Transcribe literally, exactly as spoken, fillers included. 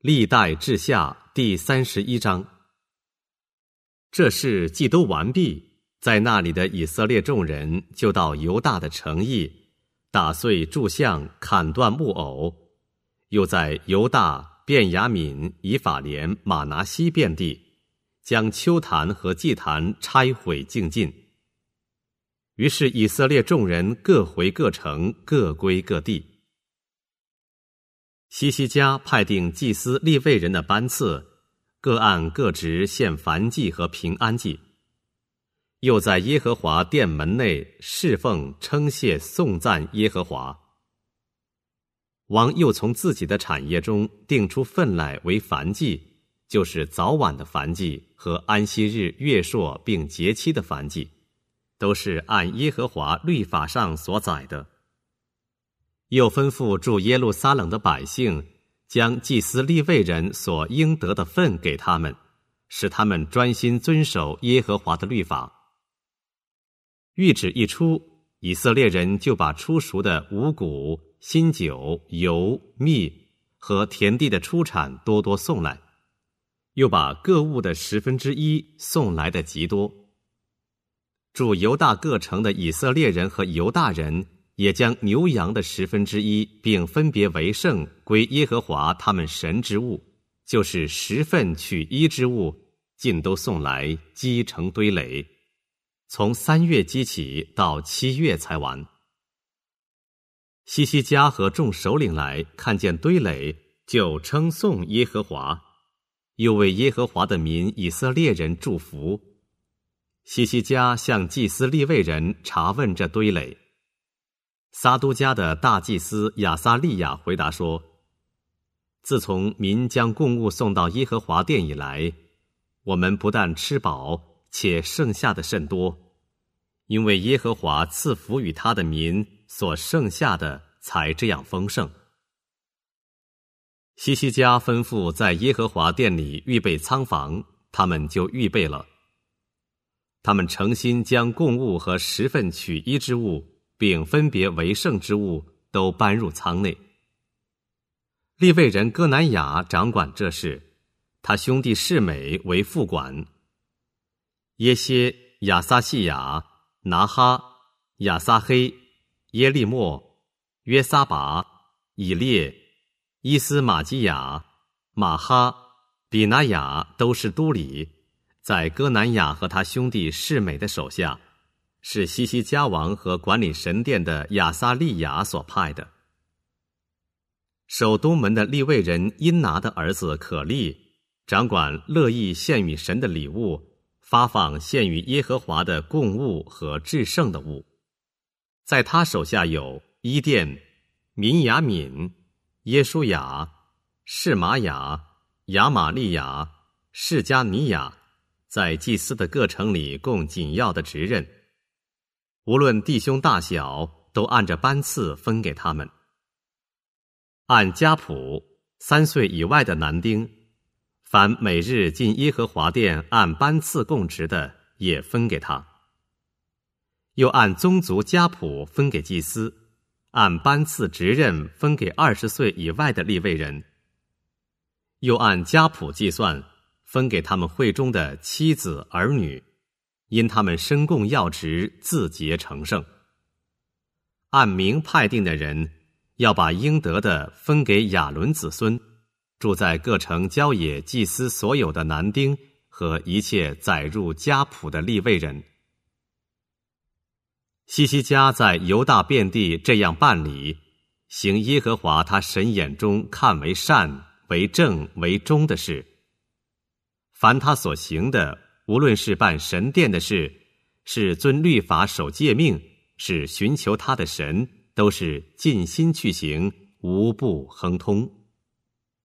历代志下第三十一章。这事既都完毕，在那里的以色列众人就到犹大的城邑，打碎柱像，砍断木偶，又在犹大、便雅悯、以法莲、玛拿西遍地，将丘坛和祭坛拆毁净尽。于是以色列众人各回各城，各归各地。希西家派定祭司利未人的班次，各按各职献燔祭和平安祭，又在耶和华殿门内侍奉称谢颂赞耶和华。王又从自己的产业中定出分来为燔祭，就是早晚的燔祭和安息日、月朔并节期的燔祭，都是按耶和华律法上所载的。又吩咐住耶路撒冷的百姓，将祭司利未人所应得的分给他们，使他们专心遵守耶和华的律法。谕旨一出，以色列人就把初熟的五谷、新酒、油、蜜和田地的出产多多送来，又把各物的十分之一送来的极多。住犹大各城的以色列人和犹大人也将牛羊的十分之一，并分别为圣，归耶和华他们神之物，就是十份取一之物，尽都送来，积成堆垒，从三月积起，到七月才完。希西家和众首领来看见堆垒，就称颂耶和华，又为耶和华的民以色列人祝福。希西家向祭司利未人查问这堆垒。撒都家的大祭司亚撒利亚回答说：自从民将供物送到耶和华殿以来，我们不但吃饱，且剩下的甚多，因为耶和华赐福与他的民，所剩下的才这样丰盛。希西家吩咐在耶和华殿里预备仓房，他们就预备了。他们诚心将供物和十份取一之物，并分别为圣之物都搬入仓内。利未人哥南雅掌管这事，他兄弟示每为副管。耶歇、亚撒细雅、拿哈、亚撒黑、耶利莫、约撒拔、以列、伊斯玛基雅、马哈、比拿雅都是都里，在哥南雅和他兄弟示每的手下，是希西家王和管理神殿的亚撒利雅所派的。守东门的利未人因拿的儿子可利，掌管乐意献与神的礼物，发放献与耶和华的供物和至圣的物。在他手下有伊甸、民雅敏、耶书亚、示玛雅、亚玛利亚、示加尼亚，在祭司的各城里供紧要的职任。无论弟兄大小，都按着班次分给他们。按家谱，三岁以外的男丁，凡每日进耶和华殿按班次供职的，也分给他。又按宗族家谱分给祭司，按班次职任分给二十岁以外的利未人。又按家谱计算，分给他们会中的妻子儿女，因他们申供要职，自洁成圣。按名派定的人，要把应得的分给亚伦子孙，住在各城郊野祭司所有的男丁和一切载入家谱的利未人。希西家在犹大遍地这样办理，行耶和华他神眼中看为善、为正、为忠的事。凡他所行的，无论是办神殿的事，是遵律法守诫命，是寻求他的神，都是尽心去行，无不亨通。